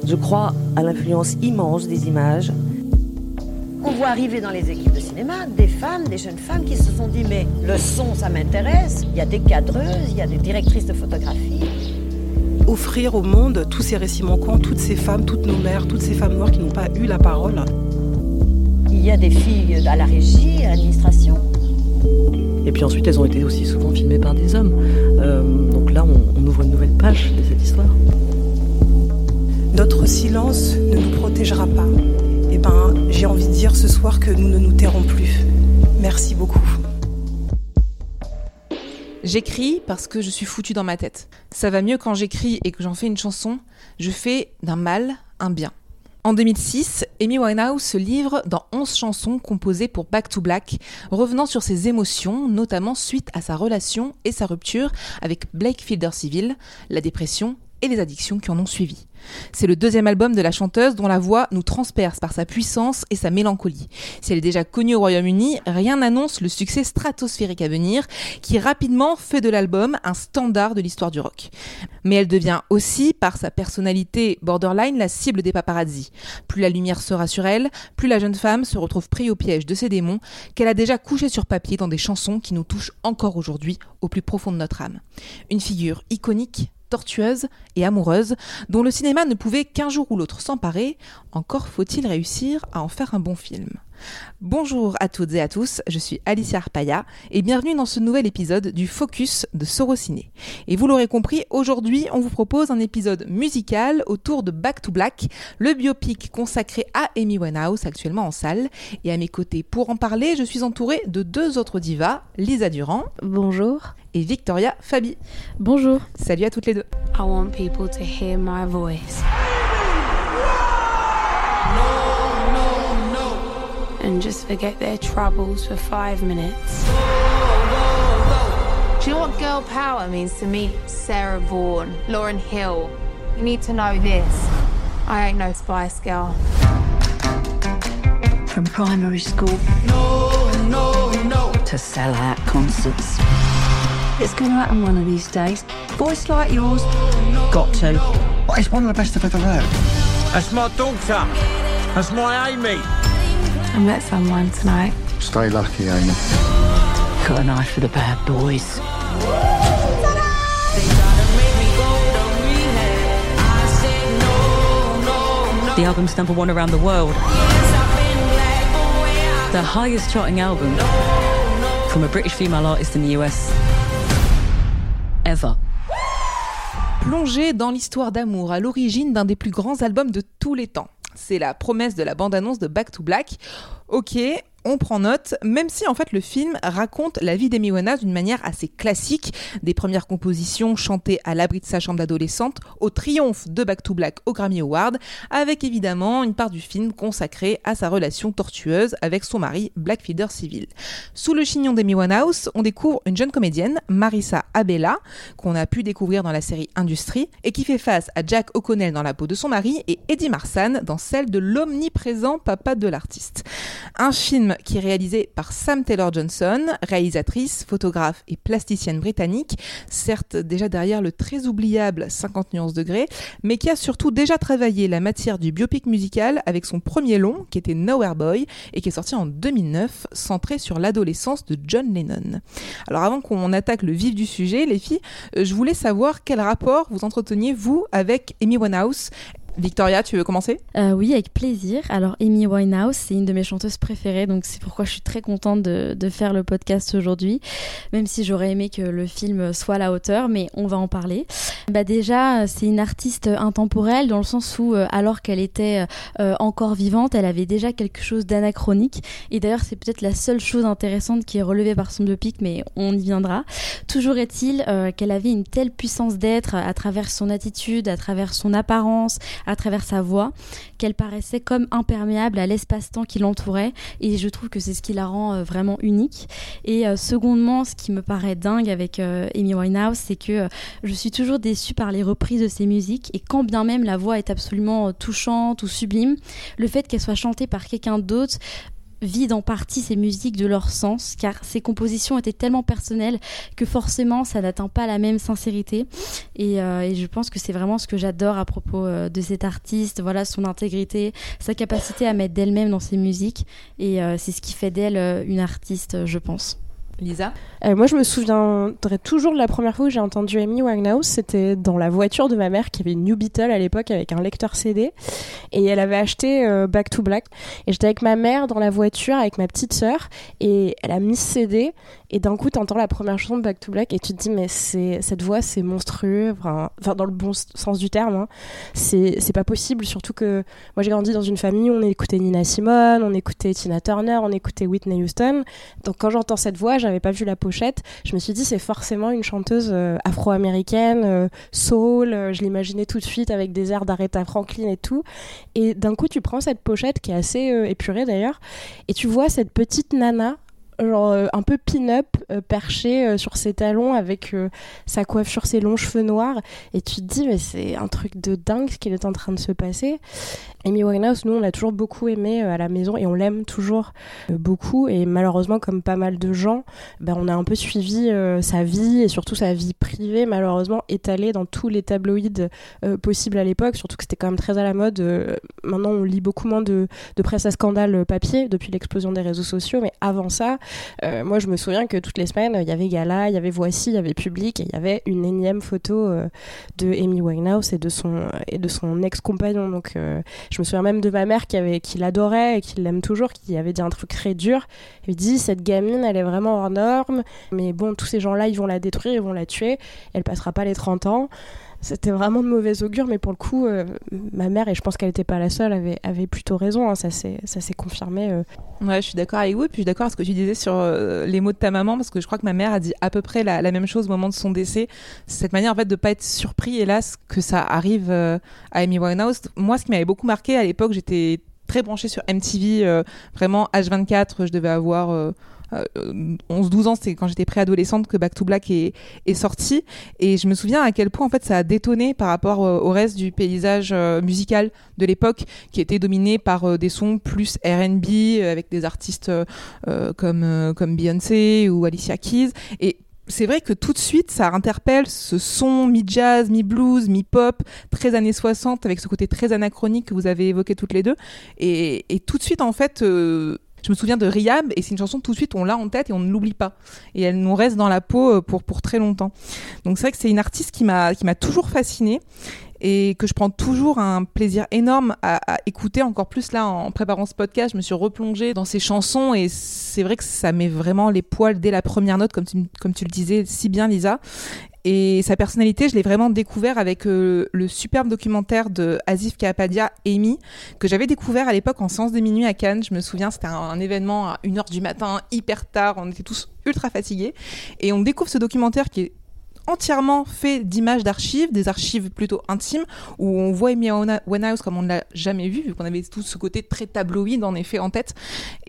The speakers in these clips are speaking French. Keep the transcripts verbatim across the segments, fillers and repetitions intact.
Je crois à l'influence immense des images. On voit arriver dans les équipes de cinéma des femmes, des jeunes femmes qui se sont dit « mais le son, ça m'intéresse ». Il y a des cadreuses, il y a des directrices de photographie. Offrir au monde tous ces récits manquants, toutes ces femmes, toutes nos mères, toutes ces femmes noires qui n'ont pas eu la parole. Il y a des filles à la régie, à l'administration. Et puis ensuite, elles ont été aussi souvent filmées par des hommes. Euh, donc là, on, on ouvre une nouvelle page de cette histoire. Notre silence ne nous protégera pas. Eh ben, j'ai envie de dire ce soir que nous ne nous tairons plus. Merci beaucoup. J'écris parce que je suis foutue dans ma tête. Ça va mieux quand j'écris et que j'en fais une chanson. Je fais d'un mal un bien. En deux mille six, Amy Winehouse se livre dans onze chansons composées pour Back to Black, revenant sur ses émotions, notamment suite à sa relation et sa rupture avec Blake Fielder Civil, la dépression et les addictions qui en ont suivi. C'est le deuxième album de la chanteuse dont la voix nous transperce par sa puissance et sa mélancolie. Si elle est déjà connue au Royaume-Uni, rien n'annonce le succès stratosphérique à venir, qui rapidement fait de l'album un standard de l'histoire du rock. Mais elle devient aussi, par sa personnalité borderline, la cible des paparazzi. Plus la lumière sera sur elle, plus la jeune femme se retrouve prise au piège de ses démons, qu'elle a déjà couchés sur papier dans des chansons qui nous touchent encore aujourd'hui au plus profond de notre âme. Une figure iconique, tortueuse et amoureuse, dont le cinéma ne pouvait qu'un jour ou l'autre s'emparer, encore faut-il réussir à en faire un bon film. Bonjour à toutes et à tous, je suis Alicia Arpaia et bienvenue dans ce nouvel épisode du Focus de Sorociné. Et vous l'aurez compris, aujourd'hui on vous propose un épisode musical autour de Back to Black, le biopic consacré à Amy Winehouse actuellement en salle. Et à mes côtés pour en parler, je suis entourée de deux autres divas, Lisa Durand. Bonjour. Et Victoria Fabi. Bonjour. Salut à toutes les deux. I want people to hear my voice. And just forget their troubles for five minutes. Do you know what girl power means to me? Sarah Vaughan, Lauryn Hill. You need to know this. I ain't no Spice Girl. From primary school no, no, no. to sell-out concerts. It's going to happen one of these days. Voice like yours, got to. Well, it's one of the best I've ever heard. That's my daughter. That's my Amy. I met someone tonight. Stay lucky, Amy. Got an eye for the bad boys. The album's number one around the world. The highest charting album from a British female artist in the U S ever. Plongée dans l'histoire d'amour à l'origine d'un des plus grands albums de tous les temps. C'est la promesse de la bande-annonce de Back to Black. Ok, on prend note, même si en fait le film raconte la vie d'Amy Winehouse d'une manière assez classique, des premières compositions chantées à l'abri de sa chambre d'adolescente, au triomphe de Back to Black au Grammy Award, avec évidemment une part du film consacrée à sa relation tortueuse avec son mari Blake Fielder Civil. Sous le chignon d'Amy Winehouse, on découvre une jeune comédienne, Marissa Abela, qu'on a pu découvrir dans la série Industrie, et qui fait face à Jack O'Connell dans la peau de son mari et Eddie Marsan dans celle de l'omniprésent papa de l'artiste. Un film qui est réalisé par Sam Taylor Johnson, réalisatrice, photographe et plasticienne britannique, certes déjà derrière le très oubliable cinquante nuances degrés, mais qui a surtout déjà travaillé la matière du biopic musical avec son premier long, qui était Nowhere Boy, et qui est sorti en deux mille neuf, centré sur l'adolescence de John Lennon. Alors avant qu'on attaque le vif du sujet, les filles, je voulais savoir quel rapport vous entreteniez, vous, avec Amy Winehouse. Victoria, tu veux commencer ? euh, Oui, avec plaisir. Alors, Amy Winehouse, c'est une de mes chanteuses préférées, donc c'est pourquoi je suis très contente de, de faire le podcast aujourd'hui, même si j'aurais aimé que le film soit à la hauteur, mais on va en parler. Bah déjà, c'est une artiste intemporelle, dans le sens où, euh, alors qu'elle était euh, encore vivante, elle avait déjà quelque chose d'anachronique, et d'ailleurs, c'est peut-être la seule chose intéressante qui est relevée par son biopic, mais on y viendra. Toujours est-il euh, qu'elle avait une telle puissance d'être à travers son attitude, à travers son apparence, à travers sa voix, qu'elle paraissait comme imperméable à l'espace-temps qui l'entourait, et je trouve que c'est ce qui la rend euh, vraiment unique. Et euh, secondement, ce qui me paraît dingue avec euh, Amy Winehouse, c'est que euh, je suis toujours déçue par les reprises de ses musiques, et quand bien même la voix est absolument euh, touchante ou sublime, le fait qu'elle soit chantée par quelqu'un d'autre vide en partie ces musiques de leur sens, car ces compositions étaient tellement personnelles que forcément ça n'atteint pas la même sincérité. Et, euh, et je pense que c'est vraiment ce que j'adore à propos euh, de cet artiste, voilà, son intégrité, sa capacité à mettre d'elle-même dans ses musiques, et euh, c'est ce qui fait d'elle euh, une artiste, je pense. Lisa ? euh, Moi, je me souviendrai toujours de la première fois où j'ai entendu Amy Winehouse. C'était dans la voiture de ma mère qui avait une New Beetle à l'époque avec un lecteur C D. Et elle avait acheté euh, Back to Black. Et j'étais avec ma mère dans la voiture avec ma petite sœur. Et elle a mis ce C D. Et d'un coup, t'entends la première chanson de Back to Black et tu te dis, mais c'est, cette voix, c'est monstrueux. Enfin, enfin, dans le bon sens du terme. Hein. C'est, c'est pas possible. Surtout que moi, j'ai grandi dans une famille où on écoutait Nina Simone, on écoutait Tina Turner, on écoutait Whitney Houston. Donc quand j'entends cette voix, j'avais pas vu la pochette, je me suis dit c'est forcément une chanteuse euh, afro-américaine, euh, soul, euh, je l'imaginais tout de suite avec des airs d'Aretha Franklin et tout, et d'un coup tu prends cette pochette qui est assez euh, épurée d'ailleurs, et tu vois cette petite nana genre euh, un peu pin-up euh, perchée euh, sur ses talons avec euh, sa coiffure, ses longs cheveux noirs, et tu te dis mais c'est un truc de dingue ce qu'il est en train de se passer. Amy Winehouse, nous on l'a toujours beaucoup aimée euh, à la maison et on l'aime toujours euh, beaucoup, et malheureusement comme pas mal de gens ben, on a un peu suivi euh, sa vie et surtout sa vie privée malheureusement étalée dans tous les tabloïds euh, possibles à l'époque, surtout que c'était quand même très à la mode. Euh, maintenant on lit beaucoup moins de, de presse à scandale papier depuis l'explosion des réseaux sociaux, mais avant ça Euh, moi je me souviens que toutes les semaines il y avait Gala, il y avait Voici, il y avait Public, et il y avait une énième photo euh, de Amy Winehouse et de son, et de son ex-compagnon. Donc euh, je me souviens même de ma mère qui, avait, qui l'adorait et qui l'aime toujours, qui avait dit un truc très dur. Elle lui dit cette gamine elle est vraiment hors norme, mais bon tous ces gens là ils vont la détruire, ils vont la tuer, elle passera pas les trente ans. C'était vraiment de mauvais augure, mais pour le coup, euh, ma mère, et je pense qu'elle n'était pas la seule, avait, avait plutôt raison, hein, ça, s'est, ça s'est confirmé. Euh. Ouais, je suis d'accord avec vous, et puis je suis d'accord avec ce que tu disais sur euh, les mots de ta maman, parce que je crois que ma mère a dit à peu près la, la même chose au moment de son décès. C'est cette manière en fait de ne pas être surpris, hélas, que ça arrive euh, à Amy Winehouse. Moi, ce qui m'avait beaucoup marqué à l'époque, j'étais très branchée sur M T V, euh, vraiment H vingt-quatre, je devais avoir... Euh, Euh, onze douze ans, c'est quand j'étais préadolescente que Back to Black est, est sorti, et je me souviens à quel point en fait ça a détonné par rapport euh, au reste du paysage euh, musical de l'époque, qui était dominé par euh, des sons plus R and B euh, avec des artistes euh, euh, comme euh, comme Beyoncé ou Alicia Keys. Et c'est vrai que tout de suite, ça interpelle ce son mi-jazz, mi-blues, mi-pop, très années soixante, avec ce côté très anachronique que vous avez évoqué toutes les deux. Et, et tout de suite, en fait, euh, je me souviens de Rehab, et c'est une chanson tout de suite, on l'a en tête et on ne l'oublie pas. Et elle nous reste dans la peau pour, pour très longtemps. Donc c'est vrai que c'est une artiste qui m'a, qui m'a toujours fascinée, et que je prends toujours un plaisir énorme à, à écouter. Encore plus là, en préparant ce podcast, je me suis replongée dans ses chansons, et c'est vrai que ça met vraiment les poils dès la première note, comme tu, comme tu le disais si bien, Lisa. Et sa personnalité, je l'ai vraiment découvert avec euh, le superbe documentaire de Asif Kapadia, Amy, que j'avais découvert à l'époque en séance de minuit à Cannes. Je me souviens, c'était un, un événement à une heure du matin, hyper tard, on était tous ultra fatigués. Et on découvre ce documentaire qui est entièrement fait d'images d'archives, des archives plutôt intimes, où on voit Amy Winehouse comme on ne l'a jamais vu, vu qu'on avait tout ce côté très tabloïd en effet en tête.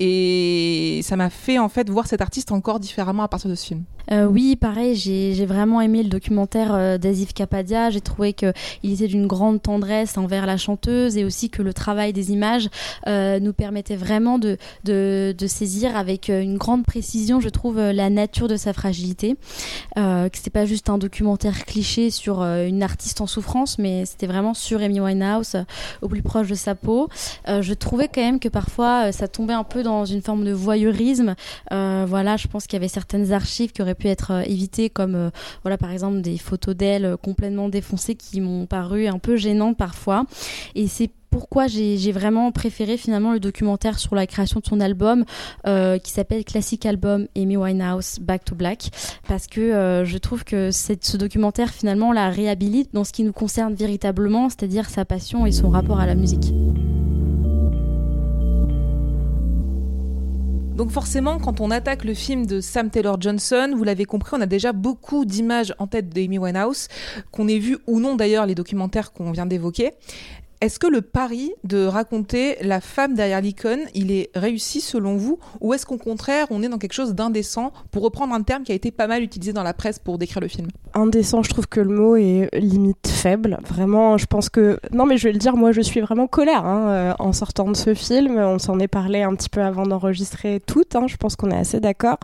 Et ça m'a fait en fait voir cet artiste encore différemment à partir de ce film. Euh, oui, pareil, j'ai, j'ai vraiment aimé le documentaire euh, d'Asif Kapadia. J'ai trouvé qu'il était d'une grande tendresse envers la chanteuse, et aussi que le travail des images euh, nous permettait vraiment de, de, de saisir avec une grande précision, je trouve, la nature de sa fragilité. Euh, que c'était pas juste un documentaire cliché sur euh, une artiste en souffrance, mais c'était vraiment sur Amy Winehouse, euh, au plus proche de sa peau. Euh, je trouvais quand même que parfois euh, ça tombait un peu dans une forme de voyeurisme. Euh, voilà, je pense qu'il y avait certaines archives qui auraient pu être euh, évitées, comme euh, voilà, par exemple des photos d'elle euh, complètement défoncées qui m'ont paru un peu gênantes parfois. Et c'est pourquoi j'ai, j'ai vraiment préféré finalement le documentaire sur la création de son album euh, qui s'appelle Classic Album Amy Winehouse Back to Black, parce que euh, je trouve que cette, ce documentaire finalement la réhabilite dans ce qui nous concerne véritablement, c'est-à-dire sa passion et son rapport à la musique. Donc forcément, quand on attaque le film de Sam Taylor Johnson, vous l'avez compris, on a déjà beaucoup d'images en tête d'Amy Winehouse, qu'on ait vu ou non d'ailleurs les documentaires qu'on vient d'évoquer. Est-ce que le pari de raconter la femme derrière l'icône, il est réussi selon vous, ou est-ce qu'au contraire, on est dans quelque chose d'indécent, pour reprendre un terme qui a été pas mal utilisé dans la presse pour décrire le film? Indécent, je trouve que le mot est limite faible. Vraiment, je pense que... Non, mais je vais le dire, moi, je suis vraiment colère hein, euh, en sortant de ce film. On s'en est parlé un petit peu avant d'enregistrer toutes. Hein, je pense qu'on est assez d'accord.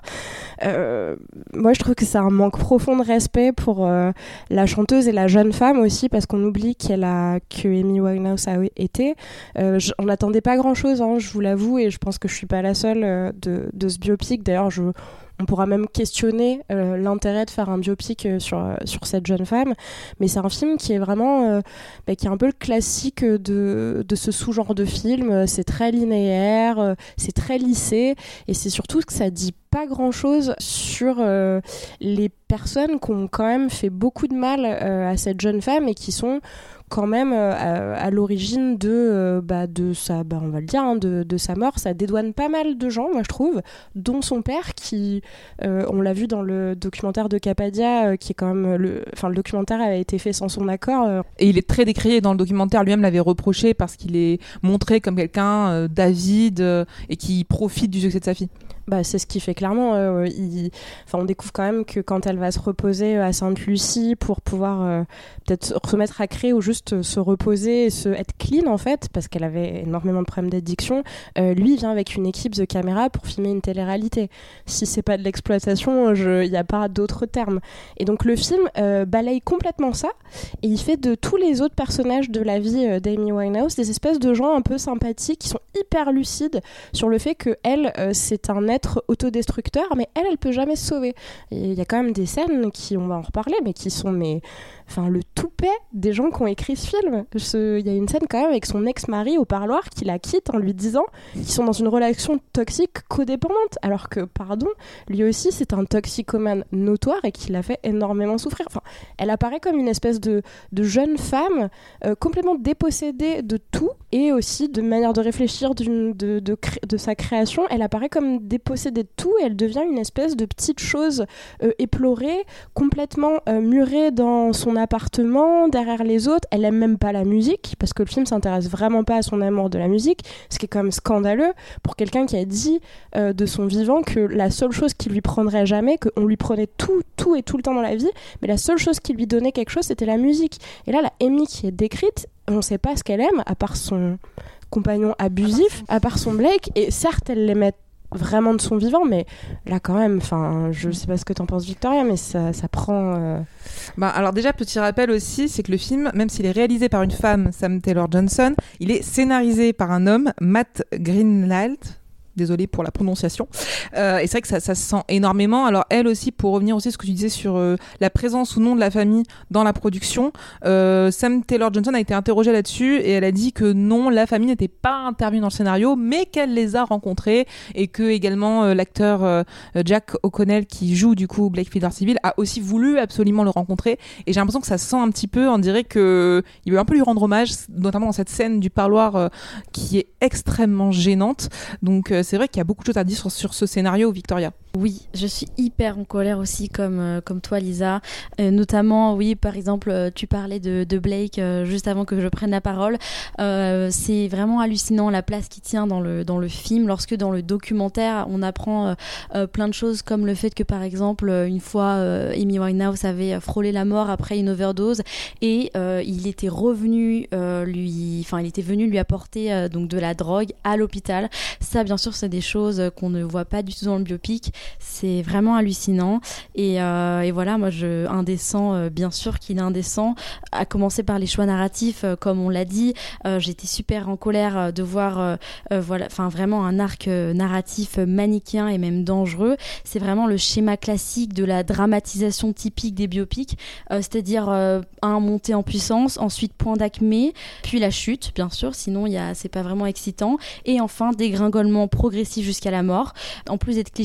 Euh, moi, je trouve que c'est un manque profond de respect pour euh, la chanteuse et la jeune femme aussi, parce qu'on oublie qu'elle a... que Amy Winehouse a été. Euh, j- on n'attendait pas grand-chose, hein, je vous l'avoue, et je pense que je suis pas la seule euh, de, de ce biopic. D'ailleurs, je... on pourra même questionner euh, l'intérêt de faire un biopic euh, sur, euh, sur cette jeune femme, mais c'est un film qui est vraiment euh, bah, qui est un peu le classique de, de ce sous-genre de film. C'est très linéaire, euh, c'est très lissé, et c'est surtout que ça dit pas grand-chose sur euh, les personnes qui ont quand même fait beaucoup de mal euh, à cette jeune femme et qui sont quand même euh, à, à l'origine de, euh, bah, de sa, bah, on va le dire, hein, de, de sa mort. Ça dédouane pas mal de gens, moi je trouve, dont son père qui, euh, on l'a vu dans le documentaire de Capadia, euh, qui est quand même, le, enfin le documentaire a été fait sans son accord. Euh. Et il est très décrié dans le documentaire, lui-même l'avait reproché parce qu'il est montré comme quelqu'un euh, d'avide euh, et qui profite du succès de sa fille. Bah, c'est ce qui fait clairement. Euh, il... enfin, on découvre quand même que quand elle va se reposer à Sainte-Lucie pour pouvoir euh, peut-être se remettre à créer ou juste se reposer et se... être clean en fait, parce qu'elle avait énormément de problèmes d'addiction, euh, lui il vient avec une équipe de caméras pour filmer une télé-réalité. Si c'est pas de l'exploitation, il n'y a pas d'autres termes. Et donc le film euh, balaye complètement ça et il fait de tous les autres personnages de la vie euh, d'Amy Winehouse des espèces de gens un peu sympathiques qui sont hyper lucides sur le fait que elle euh, c'est un être autodestructeur, mais elle, elle peut jamais se sauver. Il y a quand même des scènes qui, on va en reparler, mais qui sont mais, enfin, le toupet des gens qui ont écrit ce film. Ce... Il y a une scène quand même avec son ex-mari au parloir qui la quitte en lui disant qu'ils sont dans une relation toxique codépendante, alors que, pardon, lui aussi c'est un toxicomane notoire et qui l'a fait énormément souffrir. Enfin, elle apparaît comme une espèce de, de jeune femme euh, complètement dépossédée de tout et aussi de manière de réfléchir d'une, de, de, cré... de sa création. Elle apparaît comme dépossédée de tout et elle devient une espèce de petite chose euh, éplorée, complètement euh, murée dans son appartement, derrière les autres. Elle aime même pas la musique, parce que le film s'intéresse vraiment pas à son amour de la musique, ce qui est quand même scandaleux pour quelqu'un qui a dit euh, de son vivant que la seule chose qui lui prendrait jamais, qu'on lui prenait tout, tout et tout le temps dans la vie, mais la seule chose qui lui donnait quelque chose, c'était la musique. Et là, la Amy qui est décrite, on sait pas ce qu'elle aime, à part son compagnon abusif, à part son Blake, et certes, elle l'aimait vraiment de son vivant, mais là quand même, enfin, je sais pas ce que t'en penses Victoria, mais ça, ça prend... Euh... Bah, alors déjà, petit rappel aussi, c'est que le film, même s'il est réalisé par une femme, Sam Taylor Johnson, il est scénarisé par un homme, Matt Greenhalgh. Désolée pour la prononciation. Euh, et c'est vrai que ça, ça se sent énormément. Alors elle aussi, pour revenir aussi à ce que tu disais sur euh, la présence ou non de la famille dans la production, euh, Sam Taylor Johnson a été interrogée là-dessus et elle a dit que non, la famille n'était pas intervenue dans le scénario, mais qu'elle les a rencontrés et que également euh, l'acteur euh, Jack O'Connell qui joue du coup Blake Fitzgerald a aussi voulu absolument le rencontrer. Et j'ai l'impression que ça se sent un petit peu, on dirait que il veut un peu lui rendre hommage, notamment dans cette scène du parloir euh, qui est extrêmement gênante. Donc euh, c'est vrai qu'il y a beaucoup de choses à dire sur, sur ce scénario, Victoria. Oui, je suis hyper en colère aussi comme, euh, comme toi Lisa, euh, notamment oui par exemple euh, tu parlais de, de Blake euh, juste avant que je prenne la parole, euh, c'est vraiment hallucinant la place qu'il tient dans le, dans le film, lorsque dans le documentaire on apprend euh, euh, plein de choses comme le fait que par exemple une fois euh, Amy Winehouse avait frôlé la mort après une overdose et euh, il était revenu euh, lui, enfin il était venu lui apporter euh, donc de la drogue à l'hôpital. Ça bien sûr c'est des choses qu'on ne voit pas du tout dans le biopic. C'est vraiment hallucinant et, euh, et voilà, moi je indécent, euh, bien sûr qu'il est indécent, à commencer par les choix narratifs, euh, comme on l'a dit. Euh, j'étais super en colère euh, de voir euh, euh, voilà, enfin vraiment un arc euh, narratif manichéen et même dangereux. C'est vraiment le schéma classique de la dramatisation typique des biopics, euh, c'est-à-dire euh, un montée en puissance, ensuite point d'acmé, puis la chute bien sûr, sinon y a, c'est pas vraiment excitant, et enfin dégringolement progressif jusqu'à la mort. En plus d'être cliché, c'est pas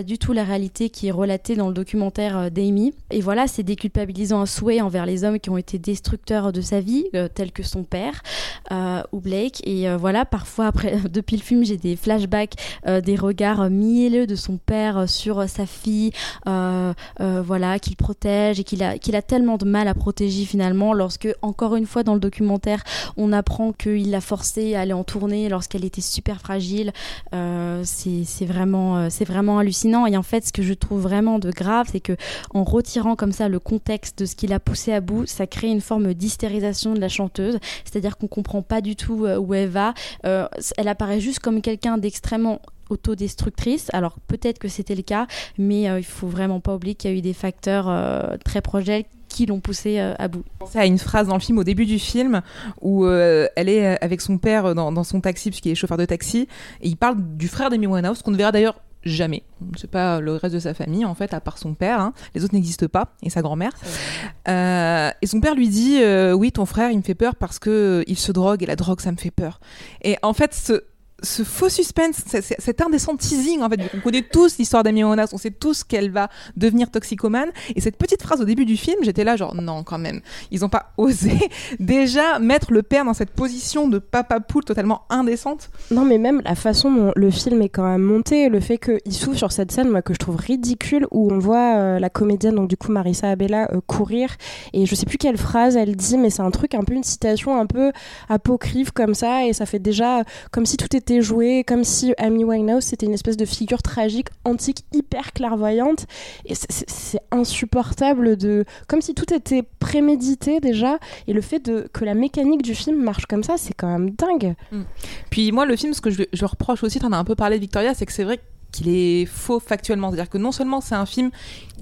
du tout la réalité qui est relatée dans le documentaire euh, d'Amy. Et voilà, c'est déculpabilisant à souhait envers les hommes qui ont été destructeurs de sa vie, euh, tels que son père euh, ou Blake. Et euh, voilà, parfois, après, depuis le film, j'ai des flashbacks, euh, des regards mielleux de son père sur euh, sa fille, euh, euh, voilà, qu'il protège et qu'il a, qu'il a tellement de mal à protéger finalement, lorsque, encore une fois, dans le documentaire, on apprend qu'il l'a forcée à aller en tournée lorsqu'elle était super fragile. Euh, c'est, c'est, vraiment, euh, c'est vraiment hallucinant. Et en fait, ce que je trouve vraiment de grave, c'est que en retirant comme ça le contexte de ce qui l'a poussée à bout, ça crée une forme d'hystérisation de la chanteuse. C'est-à-dire qu'on comprend pas du tout euh, où elle va. Euh, elle apparaît juste comme quelqu'un d'extrêmement autodestructrice. Alors peut-être que c'était le cas, mais euh, il faut vraiment pas oublier qu'il y a eu des facteurs euh, très proches d'elle qui l'ont poussée euh, à bout. Je pensais à une phrase dans le film, au début du film, où euh, elle est avec son père dans, dans son taxi, puisqu'il est chauffeur de taxi, et il parle du frère d'Amy Winehouse, qu'on ne verra d'ailleurs jamais. On ne sait pas le reste de sa famille, en fait, à part son père. Hein. Les autres n'existent pas, et sa grand-mère. Euh, et son père lui dit euh, « Oui, ton frère, il me fait peur parce qu'il euh, se drogue, et la drogue, ça me fait peur. » Et en fait, ce... ce faux suspense, c'est, c'est, cet indécent teasing, en fait, on connaît tous l'histoire d'Amy Winehouse, on sait tous qu'elle va devenir toxicomane, et cette petite phrase au début du film, j'étais là genre, non, quand même, ils ont pas osé déjà mettre le père dans cette position de papa poule totalement indécente. Non, mais même la façon dont le film est quand même monté, le fait qu'il s'ouvre sur cette scène, moi, que je trouve ridicule, où on voit euh, la comédienne, donc du coup Marissa Abela, euh, courir, et je sais plus quelle phrase elle dit, mais c'est un truc, un peu une citation un peu apocryphe comme ça, et ça fait déjà comme si tout était joué, comme si Amy Winehouse c'était une espèce de figure tragique, antique, hyper clairvoyante, et c'est, c'est, c'est insupportable, de comme si tout était prémédité déjà, et le fait de, que la mécanique du film marche comme ça, c'est quand même dingue. Mmh. Puis moi, le film, ce que je, je reproche aussi, t'en as un peu parlé, Victoria, c'est que c'est vrai qu'il est faux factuellement, c'est-à-dire que non seulement c'est un film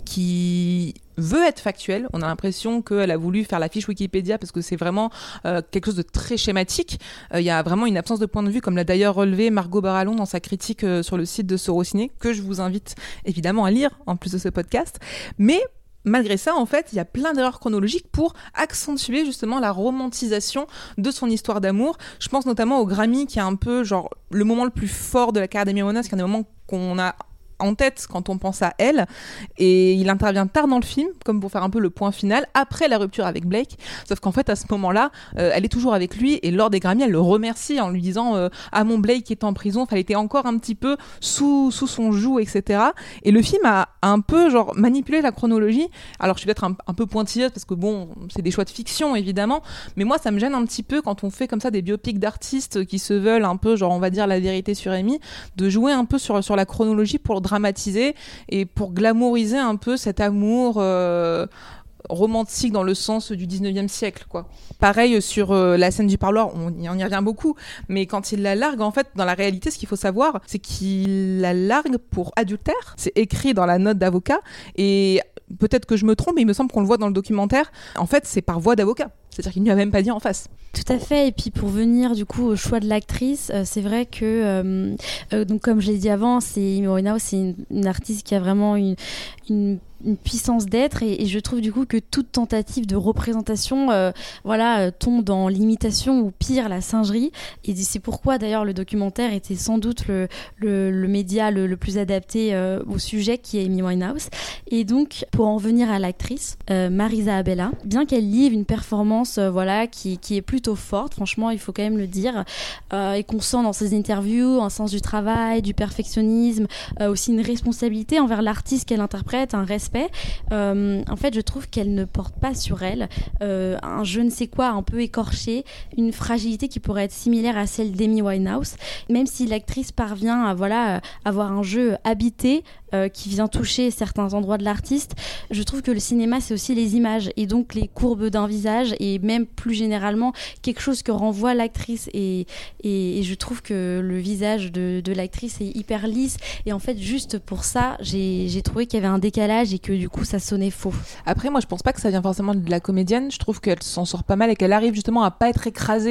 qui veut être factuel, on a l'impression qu'elle a voulu faire la fiche Wikipédia parce que c'est vraiment euh, quelque chose de très schématique, il euh, y a vraiment une absence de point de vue, comme l'a d'ailleurs relevé Margot Barallon dans sa critique euh, sur le site de Sorociné, que je vous invite évidemment à lire en plus de ce podcast. Mais malgré ça, en fait, il y a plein d'erreurs chronologiques pour accentuer justement la romantisation de son histoire d'amour. Je pense notamment au Grammy, qui est un peu genre le moment le plus fort de la carrière d'Amy Winehouse, qui est un des moments qu'on a en tête quand on pense à elle, et il intervient tard dans le film, comme pour faire un peu le point final, après la rupture avec Blake, sauf qu'en fait à ce moment-là, euh, elle est toujours avec lui, et lors des Grammys, elle le remercie en lui disant euh, « Ah, mon Blake qui est en prison, enfin, elle était encore un petit peu sous, sous son joug, et cetera » Et le film a, a un peu genre manipulé la chronologie. Alors je suis peut-être un, un peu pointilleuse, parce que bon, c'est des choix de fiction évidemment, mais moi ça me gêne un petit peu quand on fait comme ça des biopics d'artistes qui se veulent un peu genre on va dire la vérité sur Amy, de jouer un peu sur, sur la chronologie pour dramatiser et pour glamouriser un peu cet amour euh, romantique dans le sens du dix-neuvième siècle, quoi. Pareil sur euh, la scène du parloir, on y, on y revient beaucoup, mais quand il la largue, en fait, dans la réalité, ce qu'il faut savoir, c'est qu'il la largue pour adultère. C'est écrit dans la note d'avocat, et peut-être que je me trompe, mais il me semble qu'on le voit dans le documentaire. En fait, c'est par voie d'avocat. C'est-à-dire qu'il ne lui a même pas dit en face. Tout à fait. Et puis pour venir du coup au choix de l'actrice, euh, c'est vrai que euh, euh, donc comme je l'ai dit avant, c'est Amy Winehouse, c'est une, une artiste qui a vraiment une, une une puissance d'être, et, et je trouve du coup que toute tentative de représentation euh, voilà, euh, tombe dans l'imitation ou pire la singerie, et c'est pourquoi d'ailleurs le documentaire était sans doute le, le, le média le, le plus adapté euh, au sujet, qui est Amy Winehouse. Et donc pour en venir à l'actrice euh, Marisa Abela, bien qu'elle livre une performance euh, voilà, qui, qui est plutôt forte, franchement il faut quand même le dire, euh, et qu'on sent dans ses interviews un sens du travail, du perfectionnisme, euh, aussi une responsabilité envers l'artiste qu'elle interprète, un respect. Euh, en fait, je trouve qu'elle ne porte pas sur elle euh, un je ne sais quoi un peu écorché, une fragilité qui pourrait être similaire à celle d'Amy Winehouse, même si l'actrice parvient à voilà, avoir un jeu habité euh, qui vient toucher certains endroits de l'artiste. Je trouve que le cinéma, c'est aussi les images, et donc les courbes d'un visage, et même plus généralement quelque chose que renvoie l'actrice, et, et, et je trouve que le visage de, de l'actrice est hyper lisse, et en fait juste pour ça j'ai, j'ai trouvé qu'il y avait un décalage et que du coup ça sonnait faux. Après moi je pense pas que ça vient forcément de la comédienne, je trouve qu'elle s'en sort pas mal et qu'elle arrive justement à pas être écrasée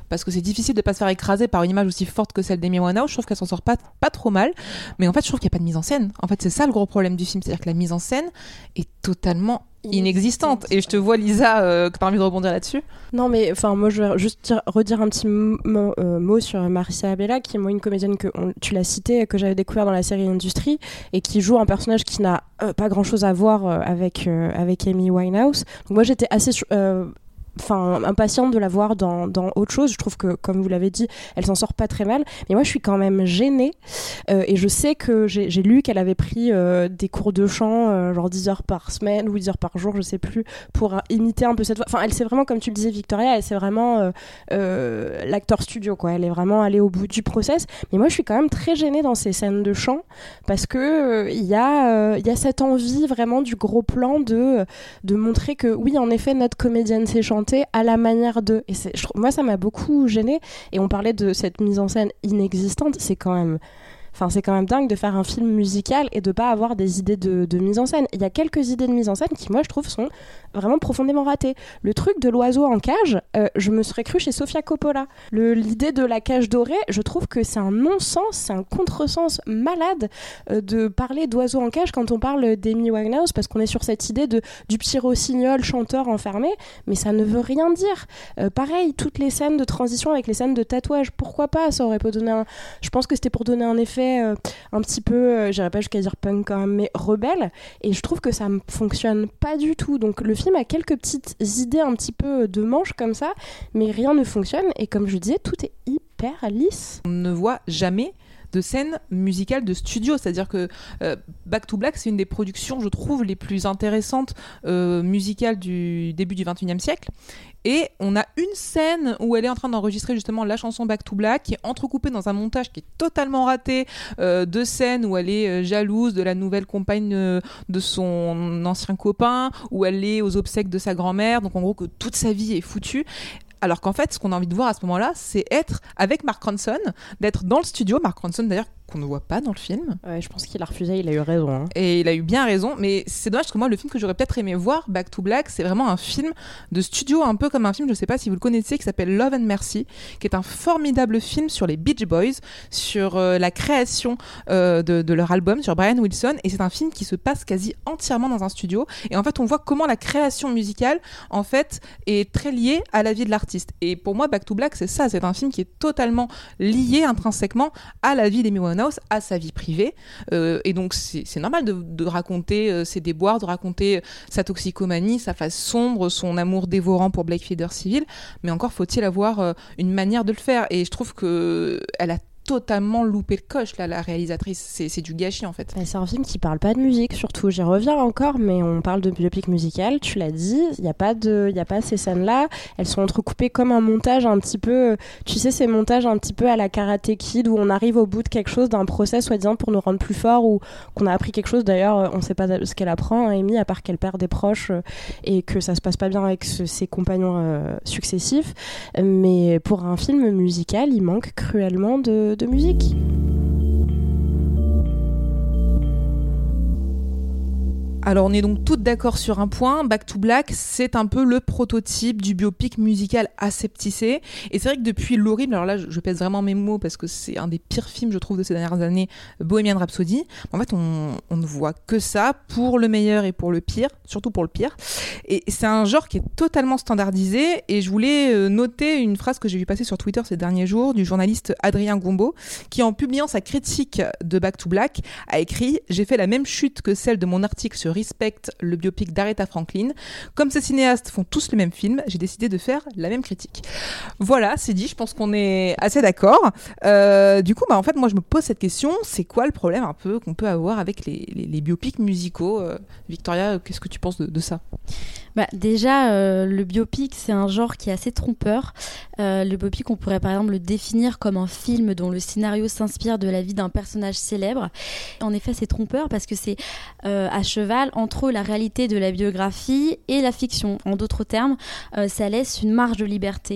parce que c'est difficile de pas se faire écraser par une image aussi forte que celle d'Amy Winehouse. Je trouve qu'elle s'en sort pas, pas trop mal, mais en fait je trouve qu'il n'y a pas de mise en scène. En fait c'est ça le gros problème du film, c'est-à-dire que la mise en scène est totalement inexistante. Et je te vois Lisa, euh, que t'as envie de rebondir là-dessus. Non mais enfin moi je vais juste dire, redire un petit mot, euh, mot sur Marissa Abela, qui est moi une comédienne que on, tu l'as citée, que j'avais découvert dans la série Industrie, et qui joue un personnage qui n'a euh, pas grand-chose à voir euh, avec euh, avec Amy Winehouse. Donc moi j'étais assez euh, enfin impatiente de la voir dans, dans autre chose. Je trouve que, comme vous l'avez dit, elle s'en sort pas très mal, mais moi je suis quand même gênée, euh, et je sais que j'ai, j'ai lu qu'elle avait pris euh, des cours de chant euh, genre dix heures par semaine ou dix heures par jour, je sais plus, pour euh, imiter un peu cette voix. Enfin elle c'est vraiment, comme tu le disais Victoria, elle c'est vraiment euh, euh, l'acteur studio quoi, elle est vraiment allée au bout du process. Mais moi je suis quand même très gênée dans ces scènes de chant, parce que il euh, y, euh, y a cette envie vraiment du gros plan de, de montrer que oui en effet notre comédienne sait chanter à la manière de, et c'est, je, moi ça m'a beaucoup gênée. Et on parlait de cette mise en scène inexistante, c'est quand même Enfin, c'est quand même dingue de faire un film musical et de pas avoir des idées de, de mise en scène. Il y a quelques idées de mise en scène qui, moi, je trouve, sont vraiment profondément ratées. Le truc de l'oiseau en cage, euh, je me serais cru chez Sofia Coppola. Le, l'idée de la cage dorée, je trouve que c'est un non-sens, c'est un contresens malade euh, de parler d'oiseau en cage quand on parle d'Amy Winehouse, parce qu'on est sur cette idée de, du petit rossignol chanteur enfermé, mais ça ne veut rien dire. Euh, pareil, toutes les scènes de transition avec les scènes de tatouage, pourquoi pas? Ça aurait pas donné un... Je pense que c'était pour donner un effet Euh, un petit peu, euh, j'irais pas jusqu'à dire punk quand même, mais rebelle, et je trouve que ça ne fonctionne pas du tout. Donc le film a quelques petites idées un petit peu de manche comme ça, mais rien ne fonctionne, et comme je disais, tout est hyper lisse. On ne voit jamais de scène musicale de studio, c'est-à-dire que euh, Back to Black, c'est une des productions, je trouve, les plus intéressantes euh, musicales du début du vingt et unième siècle. Et on a une scène où elle est en train d'enregistrer justement la chanson Back to Black, qui est entrecoupée dans un montage qui est totalement raté, euh, de scènes où elle est euh, jalouse de la nouvelle compagne euh, de son ancien copain, où elle est aux obsèques de sa grand-mère, donc en gros que toute sa vie est foutue. Alors qu'en fait, ce qu'on a envie de voir à ce moment-là, c'est être avec Mark Ronson, d'être dans le studio. Mark Ronson, d'ailleurs, qu'on ne voit pas dans le film. Ouais, je pense qu'il a refusé, il a eu raison. Hein. Et il a eu bien raison, mais c'est dommage parce que moi, le film que j'aurais peut-être aimé voir, Back to Black, c'est vraiment un film de studio, un peu comme un film, je ne sais pas si vous le connaissez, qui s'appelle Love and Mercy, qui est un formidable film sur les Beach Boys, sur euh, la création euh, de, de leur album, sur Brian Wilson, et c'est un film qui se passe quasi entièrement dans un studio. Et en fait, on voit comment la création musicale, en fait, est très liée à la vie de l'artiste. Et pour moi, Back to Black, c'est ça, c'est un film qui est totalement lié intrinsèquement à la vie d'Amy Winehouse, à sa vie privée, euh, et donc c'est, c'est normal de, de raconter euh, ses déboires, de raconter sa toxicomanie, sa face sombre, son amour dévorant pour Blake Feather Civil, mais encore faut-il avoir euh, une manière de le faire, et je trouve que elle a totalement loupé le coche là, la réalisatrice, c'est, c'est du gâchis en fait. C'est un film qui parle pas de musique surtout, j'y reviens encore, mais on parle de biopic musical, tu l'as dit, il y a pas de il y a pas ces scènes là, elles sont entrecoupées comme un montage un petit peu, tu sais, ces montages un petit peu à la Karate Kid où on arrive au bout de quelque chose, d'un process soi-disant pour nous rendre plus forts, ou qu'on a appris quelque chose. D'ailleurs on sait pas ce qu'elle apprend, hein, Amy, à part qu'elle perd des proches euh, et que ça se passe pas bien avec ce, ses compagnons euh, successifs, mais pour un film musical il manque cruellement de de musique. Alors on est donc toutes d'accord sur un point, Back to Black, c'est un peu le prototype du biopic musical aseptisé. Et c'est vrai que depuis l'horrible, alors là je pèse vraiment mes mots parce que c'est un des pires films je trouve de ces dernières années, Bohemian Rhapsody, en fait on, on ne voit que ça, pour le meilleur et pour le pire, surtout pour le pire. Et c'est un genre qui est totalement standardisé, et je voulais noter une phrase que j'ai vu passer sur Twitter ces derniers jours du journaliste Adrien Gombeau, qui en publiant sa critique de Back to Black a écrit « J'ai fait la même chute que celle de mon article sur Respect, le biopic d'Aretha Franklin. Comme ces cinéastes font tous le même film, j'ai décidé de faire la même critique. » Voilà, c'est dit, je pense qu'on est assez d'accord. Euh, du coup, bah, en fait, moi, je me pose cette question, c'est quoi le problème un peu qu'on peut avoir avec les, les, les biopics musicaux euh, Victoria, qu'est-ce que tu penses de, de ça ? Bah, déjà, euh, le biopic, c'est un genre qui est assez trompeur. Euh, le biopic, on pourrait par exemple le définir comme un film dont le scénario s'inspire de la vie d'un personnage célèbre. En effet, c'est trompeur parce que c'est euh, à cheval entre la réalité de la biographie et la fiction. En d'autres termes, euh, ça laisse une marge de liberté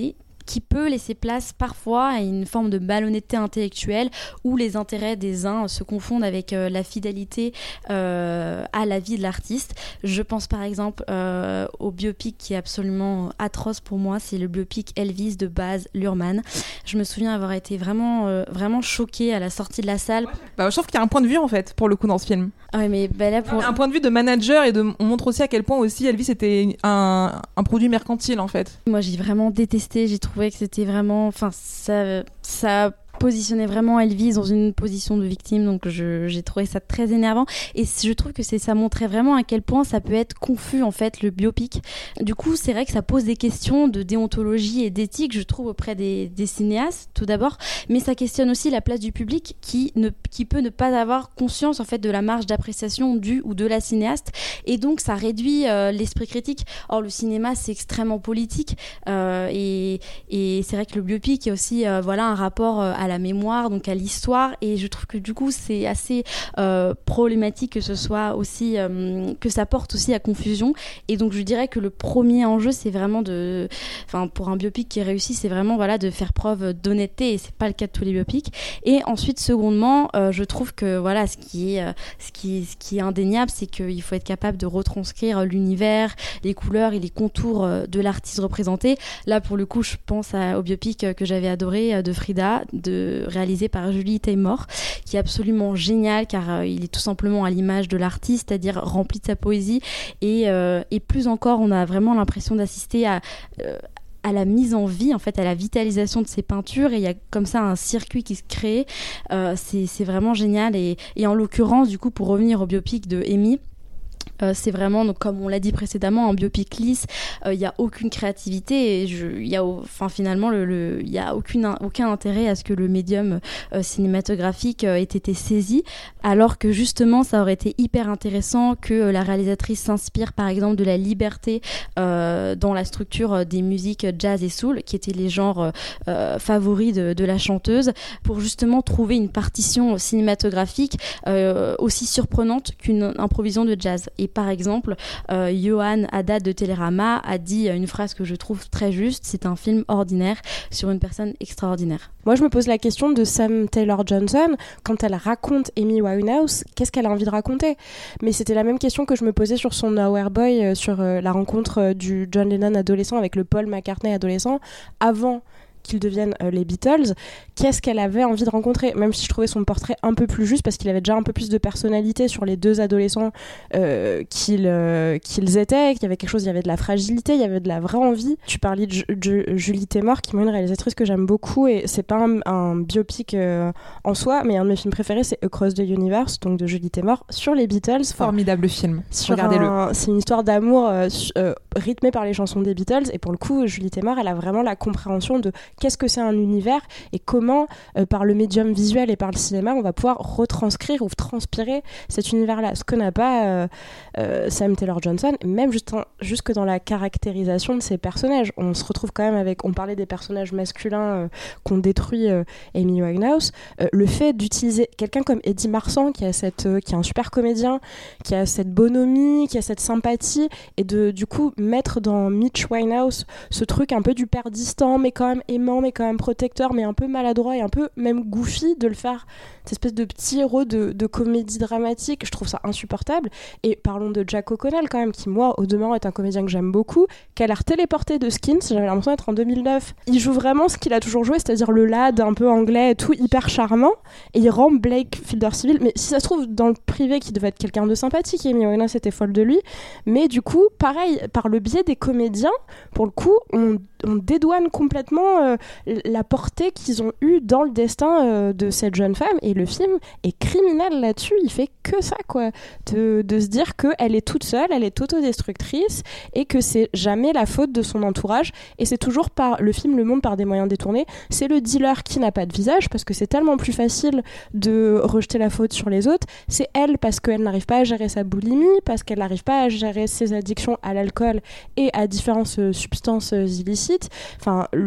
qui peut laisser place parfois à une forme de malhonnêteté intellectuelle où les intérêts des uns se confondent avec euh, la fidélité euh, à la vie de l'artiste. Je pense par exemple euh, au biopic qui est absolument atroce pour moi, c'est le biopic Elvis de Baz Luhrmann. Je me souviens avoir été vraiment, euh, vraiment choquée à la sortie de la salle. Bah, je trouve qu'il y a un point de vue en fait pour le coup dans ce film. Ah ouais, mais bah là pour... un point de vue de manager et de... on montre aussi à quel point aussi Elvis était un, un produit mercantile en fait. Moi j'ai vraiment détesté, j'ai trouvé que c'était vraiment, enfin ça, ça positionnait vraiment Elvis dans une position de victime, donc je, j'ai trouvé ça très énervant et je trouve que c'est, ça montrait vraiment à quel point ça peut être confus en fait le biopic. Du coup c'est vrai que ça pose des questions de déontologie et d'éthique, je trouve, auprès des, des cinéastes tout d'abord, mais ça questionne aussi la place du public qui, ne, qui peut ne pas avoir conscience en fait de la marge d'appréciation du ou de la cinéaste, et donc ça réduit euh, l'esprit critique. Or le cinéma c'est extrêmement politique euh, et, et c'est vrai que le biopic est aussi euh, voilà, un rapport euh, à la mémoire, donc à l'histoire, et je trouve que du coup c'est assez euh, problématique que ce soit aussi euh, que ça porte aussi à confusion, et donc je dirais que le premier enjeu c'est vraiment de, enfin pour un biopic qui est réussi, c'est vraiment voilà de faire preuve d'honnêteté, et c'est pas le cas de tous les biopics. Et ensuite secondement euh, je trouve que voilà ce qui est euh, ce qui ce qui est indéniable, c'est qu'il faut être capable de retranscrire l'univers, les couleurs et les contours euh, de l'artiste représenté. Là pour le coup je pense à, au biopic que j'avais adoré euh, de Frida de réalisé par Julie Taymor, qui est absolument génial car euh, il est tout simplement à l'image de l'artiste, c'est-à-dire rempli de sa poésie, et, euh, et plus encore on a vraiment l'impression d'assister à euh, à la mise en vie, en fait, à la vitalisation de ses peintures, et il y a comme ça un circuit qui se crée. Euh, c'est, c'est vraiment génial, et, et en l'occurrence du coup pour revenir au biopic de Amy, Euh, c'est vraiment, donc, comme on l'a dit précédemment, un biopic lisse. Il euh, n'y a aucune créativité, et je, y a, enfin, finalement il le, n'y a aucune, aucun intérêt à ce que le médium euh, cinématographique euh, ait été saisi, alors que justement ça aurait été hyper intéressant que euh, la réalisatrice s'inspire par exemple de la liberté euh, dans la structure euh, des musiques jazz et soul, qui étaient les genres euh, favoris de, de la chanteuse, pour justement trouver une partition cinématographique euh, aussi surprenante qu'une improvisation de jazz. Et par exemple, euh, Johan Haddad de Télérama a dit une phrase que je trouve très juste: c'est un film ordinaire sur une personne extraordinaire. Moi, je me pose la question de Sam Taylor Johnson. Quand elle raconte Amy Winehouse, qu'est-ce qu'elle a envie de raconter ? Mais c'était la même question que je me posais sur son Nowhere Boy, euh, sur euh, la rencontre euh, du John Lennon adolescent avec le Paul McCartney adolescent, avant qu'ils deviennent euh, les Beatles. Qu'est-ce qu'elle avait envie de rencontrer ? Même si je trouvais son portrait un peu plus juste, parce qu'il avait déjà un peu plus de personnalité sur les deux adolescents euh, qu'ils, euh, qu'ils étaient, qu'il y avait quelque chose, il y avait de la fragilité, il y avait de la vraie envie. Tu parlais de Ju- Ju- Julie Taymor, qui est une réalisatrice que j'aime beaucoup, et c'est pas un, un biopic euh, en soi, mais un de mes films préférés, c'est Across the Universe, donc de Julie Taymor, sur les Beatles. Formidable film, regardez-le. Un, c'est une histoire d'amour euh, euh, rythmée par les chansons des Beatles, et pour le coup, Julie Taymor, elle a vraiment la compréhension de qu'est-ce que c'est un univers, et comment euh, par le médium visuel et par le cinéma on va pouvoir retranscrire ou transpirer cet univers-là, ce que n'a pas euh, euh, Sam Taylor Johnson, même juste en, jusque dans la caractérisation de ses personnages. On se retrouve quand même avec, on parlait des personnages masculins euh, qu'ont détruit euh, Amy Winehouse, euh, le fait d'utiliser quelqu'un comme Eddie Marsan, qui a cette, euh, qui est un super comédien, qui a cette bonhomie, qui a cette sympathie, et de du coup mettre dans Mitch Winehouse ce truc un peu du père distant, mais quand même aimant, mais quand même protecteur, mais un peu maladroit et un peu même goofy, de le faire cette espèce de petit héros de, de comédie dramatique. Je trouve ça insupportable. Et parlons de Jack O'Connell quand même, qui moi au demeurant est un comédien que j'aime beaucoup, qui a l'air téléporté de Skins. J'avais l'impression d'être en deux mille neuf. Il joue vraiment ce qu'il a toujours joué, c'est-à-dire le lad un peu anglais et tout, hyper charmant, et il rend Blake Filder-Civil, mais si ça se trouve dans le privé qui devait être quelqu'un de sympathique, et Amy Winehouse était folle de lui, mais du coup pareil, par le biais des comédiens, pour le coup on, on dédouane complètement euh, la portée qu'ils ont eue dans le destin euh, de cette jeune femme, et le film est criminel là-dessus. Il fait que ça, quoi, de, de se dire qu'elle est toute seule, elle est autodestructrice, et que c'est jamais la faute de son entourage, et c'est toujours par le film le montre par des moyens détournés. C'est le dealer qui n'a pas de visage, parce que c'est tellement plus facile de rejeter la faute sur les autres. C'est elle, parce qu'elle n'arrive pas à gérer sa boulimie, parce qu'elle n'arrive pas à gérer ses addictions à l'alcool et à différentes euh, substances euh, illicites. Enfin, le, le film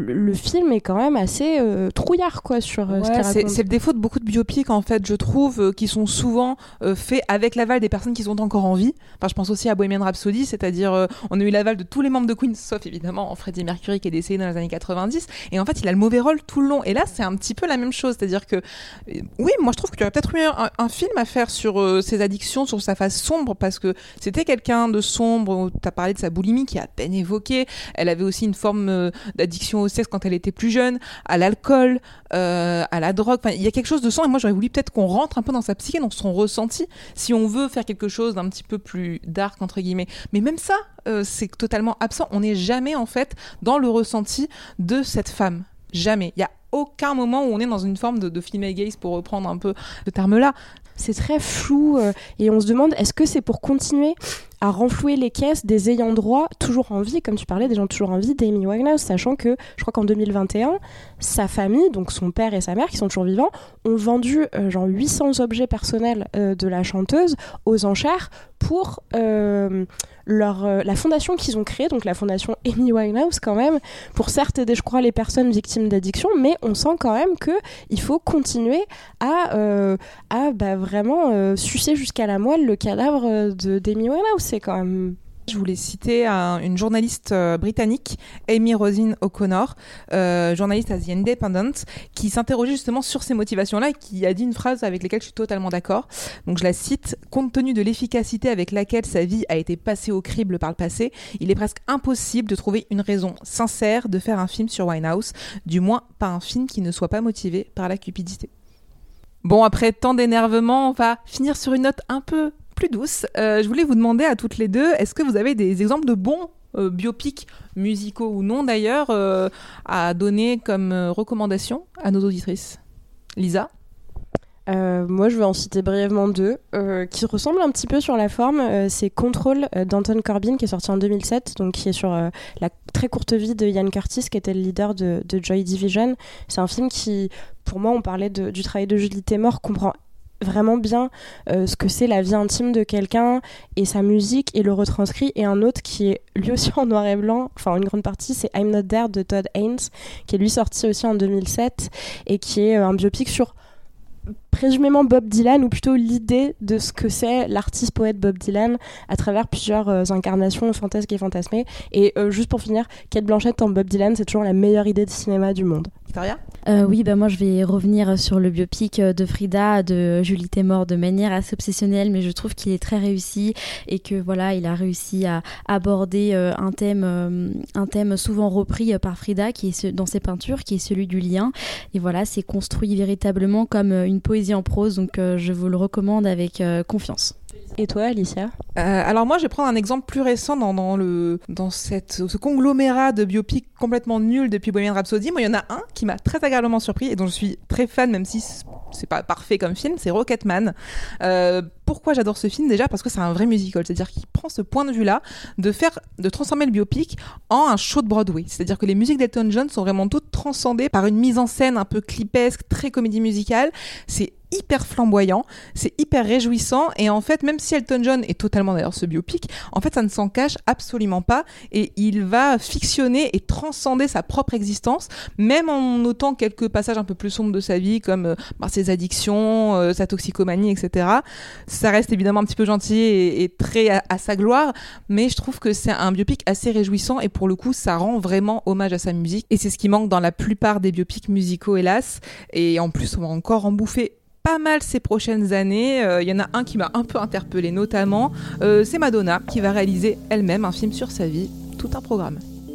film est quand même assez euh, trouillard quoi sur euh, ouais, ce qu'il c'est, raconte. c'est le défaut de beaucoup de biopics en fait, je trouve, euh, qui sont souvent euh, faits avec l'aval des personnes qui sont encore en vie. Enfin, je pense aussi à Bohemian Rhapsody, c'est-à-dire euh, on a eu l'aval de tous les membres de Queen, sauf évidemment Freddie Mercury qui est décédé dans les années quatre-vingt-dix, et en fait il a le mauvais rôle tout le long. Et là c'est un petit peu la même chose, c'est-à-dire que euh, oui, moi je trouve qu'il y aurait peut-être eu un, un film à faire sur euh, ses addictions, sur sa face sombre, parce que c'était quelqu'un de sombre. Tu as parlé de sa boulimie qui est à peine évoquée. Elle avait aussi une forme euh, d'addiction au sexe quand elle était plus jeune, à l'alcool, euh, à la drogue. Enfin, il y a quelque chose de sombre, et moi j'aurais voulu peut-être qu'on rentre un peu dans sa psyché, dans son ressenti, si on veut faire quelque chose d'un petit peu plus dark entre guillemets. Mais même ça, euh, c'est totalement absent. On n'est jamais en fait dans le ressenti de cette femme. Jamais. Il y a aucun moment où on est dans une forme de, de female gaze, pour reprendre un peu ce terme-là. C'est très flou euh, et on se demande est-ce que c'est pour continuer à renflouer les caisses des ayants droit toujours en vie, comme tu parlais, des gens toujours en vie, d'Amy Winehouse, sachant que je crois qu'en deux mille vingt et un, sa famille, donc son père et sa mère qui sont toujours vivants, ont vendu euh, genre huit cents objets personnels euh, de la chanteuse aux enchères pour euh, leur, euh, la fondation qu'ils ont créée, donc la fondation Amy Winehouse quand même, pour certes aider, je crois, les personnes victimes d'addiction, mais on sent quand même qu'il faut continuer à, euh, à bah, vraiment euh, sucer jusqu'à la moelle le cadavre de, d'Amy Winehouse. C'est quand même... Je voulais citer un, une journaliste euh, britannique, Amy Rosin O'Connor, euh, journaliste à The Independent, qui s'interrogeait justement sur ces motivations-là et qui a dit une phrase avec laquelle je suis totalement d'accord. Donc je la cite: « Compte tenu de l'efficacité avec laquelle sa vie a été passée au crible par le passé, il est presque impossible de trouver une raison sincère de faire un film sur Winehouse, du moins pas un film qui ne soit pas motivé par la cupidité. » Bon, après tant d'énervement, on va finir sur une note un peu plus douce. Euh, je voulais vous demander à toutes les deux, est-ce que vous avez des exemples de bons euh, biopics, musicaux ou non d'ailleurs, euh, à donner comme euh, recommandation à nos auditrices? Lisa? Euh, moi, je vais en citer brièvement deux euh, qui ressemblent un petit peu sur la forme. Euh, c'est Control euh, d'Anton Corbijn qui est sorti en deux mille sept, donc qui est sur euh, la très courte vie de Ian Curtis, qui était le leader de, de Joy Division. C'est un film qui, pour moi, on parlait de, du travail de Julie Taymor, comprend vraiment bien euh, ce que c'est la vie intime de quelqu'un et sa musique et le retranscrit. Et un autre qui est lui aussi en noir et blanc, enfin une grande partie, c'est I'm Not There de Todd Haynes, qui est lui sorti aussi en deux mille sept et qui est euh, un biopic sur présumément Bob Dylan, ou plutôt l'idée de ce que c'est l'artiste poète Bob Dylan à travers plusieurs euh, incarnations fantasques et fantasmées. Et euh, juste pour finir, Cate Blanchett en Bob Dylan, c'est toujours la meilleure idée de cinéma du monde. Victoria? Euh, oui, bah moi je vais revenir sur le biopic de Frida de Julie Taymor de manière assez obsessionnelle, mais je trouve qu'il est très réussi et que voilà, il a réussi à aborder euh, un thème, euh, un thème souvent repris par Frida, qui est ce, dans ses peintures, qui est celui du lien. Et voilà, c'est construit véritablement comme une poésie en prose, donc euh, je vous le recommande avec euh, confiance. Et toi, Alicia? euh, Alors moi, je vais prendre un exemple plus récent dans, dans, le, dans cette, ce conglomérat de biopics complètement nuls depuis Bohemian Rhapsody. Moi, il y en a un qui m'a très agréablement surpris et dont je suis très fan, même si c'est pas parfait comme film, c'est Rocketman. Euh, pourquoi j'adore ce film? Déjà parce que c'est un vrai musical, c'est-à-dire qu'il prend ce point de vue-là de faire, de transformer le biopic en un show de Broadway. C'est-à-dire que les musiques d'Elton John sont vraiment toutes transcendées par une mise en scène un peu clipesque, très comédie musicale. C'est hyper flamboyant, c'est hyper réjouissant, et en fait, même si Elton John est totalement d'ailleurs ce biopic, en fait ça ne s'en cache absolument pas, et il va fictionner et transcender sa propre existence, même en notant quelques passages un peu plus sombres de sa vie, comme euh, bah, ses addictions, euh, sa toxicomanie, et cetera. Ça reste évidemment un petit peu gentil et, et très à, à sa gloire, mais je trouve que c'est un biopic assez réjouissant, et pour le coup ça rend vraiment hommage à sa musique, et c'est ce qui manque dans la plupart des biopics musicaux, hélas, et en plus on va encore en bouffer pas mal ces prochaines années. Il euh, y en a un qui m'a un peu interpellée notamment, euh, c'est Madonna qui va réaliser elle-même un film sur sa vie, tout un programme.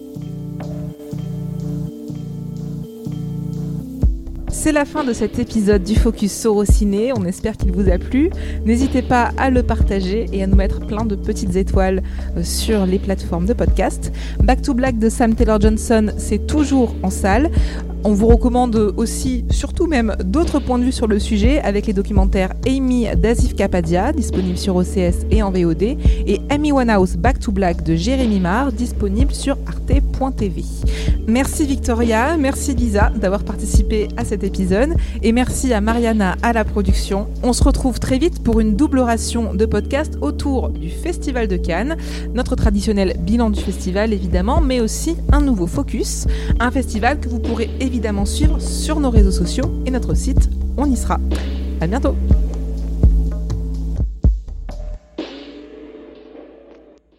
C'est la fin de cet épisode du Focus Sorociné, on espère qu'il vous a plu. N'hésitez pas à le partager et à nous mettre plein de petites étoiles sur les plateformes de podcast. Back to Black de Sam Taylor Johnson, c'est toujours en salle. On vous recommande aussi, surtout même, d'autres points de vue sur le sujet avec les documentaires Amy d'Asif Kapadia, disponibles sur O C S et en V O D, et Amy Winehouse Back to Black de Jérémy Marr, disponible sur arte point t v. Merci Victoria, merci Lisa d'avoir participé à cet épisode, et merci à Mariana à la production. On se retrouve très vite pour une double ration de podcast autour du Festival de Cannes, notre traditionnel bilan du festival évidemment, mais aussi un nouveau focus, un festival que vous pourrez évidemment suivre sur nos réseaux sociaux et notre site, on y sera. À bientôt.